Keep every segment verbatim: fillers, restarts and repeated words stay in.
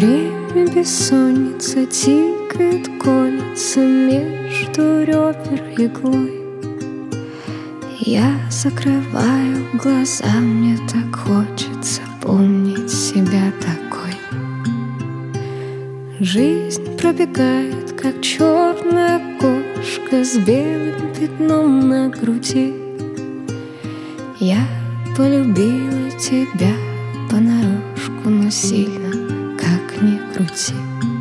Время бессонница тикает, колется между ребер иглой. Я закрываю глаза, мне так хочется помнить себя такой. Жизнь пробегает, как черная кошка с белым пятном на груди. Я полюбила тебя понарошку, но сильно, как ни крути.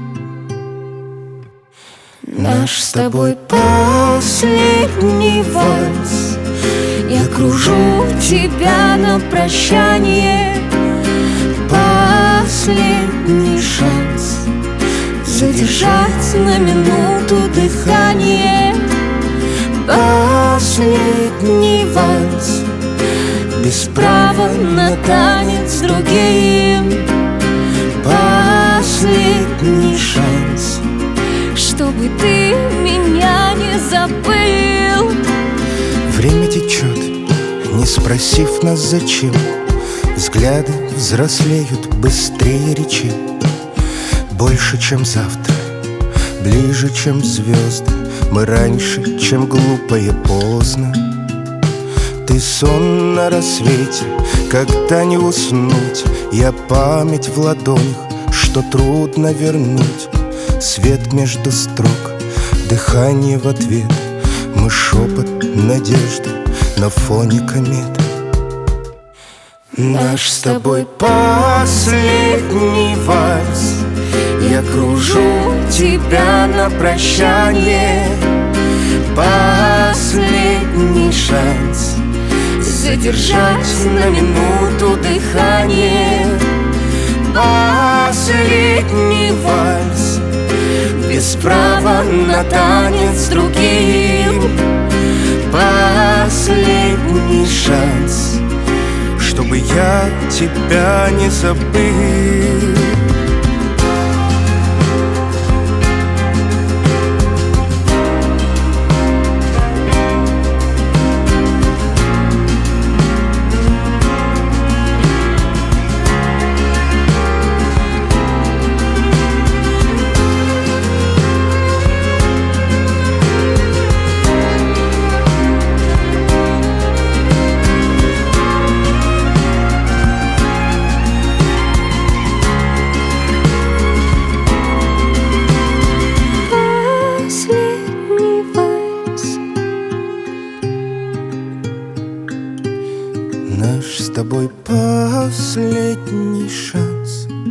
Наш с тобой последний вальс. Я кружу тебя на прощание. Последний шанс задержать на минуту дыхание. Последний вальс, без права на танец с другим. Последний шанс, чтобы ты меня не забыл. Время течет, не спросив нас зачем. Взгляды взрослеют быстрее речи. Больше, чем завтра, ближе, чем звезды. Мы раньше, чем глупо и поздно. Ты сон на рассвете, когда не уснуть. Я память в ладонях, что трудно вернуть. Свет между строк, дыхание в ответ. Мы шепот надежды на фоне комет. Наш с тобой последний вальс. Я кружу тебя на прощание. Последний шанс задержать на минуту дыхание. Последний вальс, без права на танец с другим. Последний шанс, чтобы я тебя не забыл. Наш с тобой последний шанс.